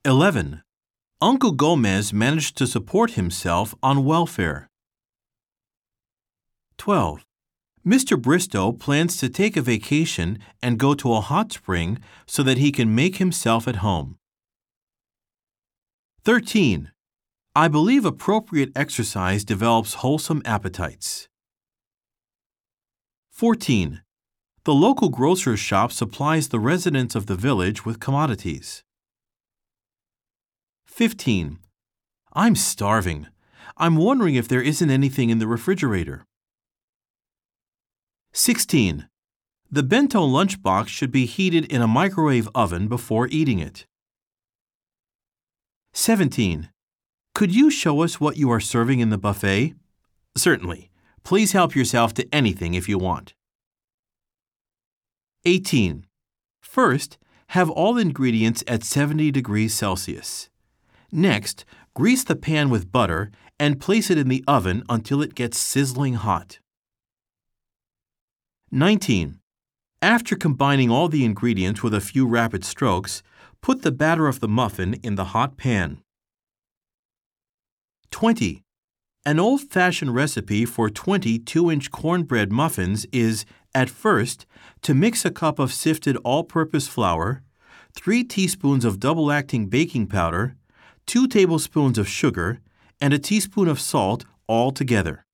11. Uncle Gomez managed to support himself on welfare. 12. Mr. Bristow plans to take a vacation and go to a hot spring so that he can make himself at home. 13. I believe appropriate exercise develops wholesome appetites. 14. The local grocer's shop supplies the residents of the village with commodities. 15. I'm starving. I'm wondering if there isn't anything in the refrigerator. 16. The bento lunchbox should be heated in a microwave oven before eating it. 17. Could you show us what you are serving in the buffet? Certainly. Please help yourself to anything if you want. 18. First, have all ingredients at 70 degrees Celsius. Next, grease the pan with butter and place it in the oven until it gets sizzling hot. 19. After combining all the ingredients with a few rapid strokes, put the batter of the muffin in the hot pan. 20. An old-fashioned recipe for 20 2-inch cornbread muffins is, at first, to mix a cup of sifted all-purpose flour, 3 teaspoons of double-acting baking powder, 2 tablespoons of sugar, and a teaspoon of salt all together.